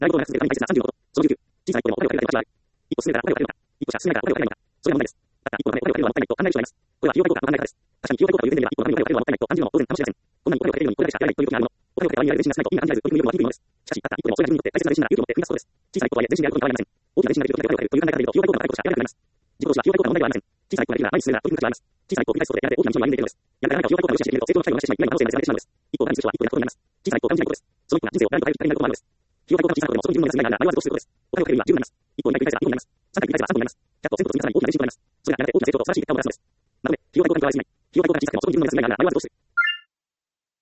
内部となすべてが大切な30のこと。その19。小さいことでもお金をかけるが一歩進めたらお金をかけるのか。一歩しか進めないからお金をかけるのか。それが問題です。また、一歩のお金をかけるのはもったいないと考える人がいます。これは費用対効果の考え方です。確かに費用対効果という点では一歩のお金をかけるのはもったいないと感じるのも当然かもしれません。こんなにお金をかけるのにこれだけしかやらないという時があるもの。お金をかけた場合にやる自信が少ないと意味が感じられず取り組み力は低いものです。しかし、たった一歩でもそれが自分にとって大切な自信になる勇気を持って踏み出すことです。小さな一歩とはいえ自信であることに変わりません。大きな自信ができるとお金をかけるという考え方でいると費用対効果の高いことしかやらないことがないとしかやらなくなります。自己投資は費用対効果の高いことしかやらなくなります。自己投資は費用対効果の高いことしかやらなくなります。小さな一歩を繰り返すことでやると大きな自信ができると思います。やらないと費用対効果の無視していると成長の際を無視してしまい、今の可能性が出てしまうのです。一方、大事は一歩でやることになります。小さな一歩を大事なことです。その一歩が人生を大きく変える大切なことになるです。費用対効果の小さなことでもその自分の目安になりながら迷わず投資することです。お金をかけるには10になります。一歩2回繰り返せば2歩になります。3回繰り返せば3歩になります。100%と積み重ねに大きな練習となります。それがやがて大きな成長と素晴らしい結果をもたらすのです。なので、費用対効果にとらわれすぎない。費用対効果が小さくてもその自分の目安になりながら迷わず投資する。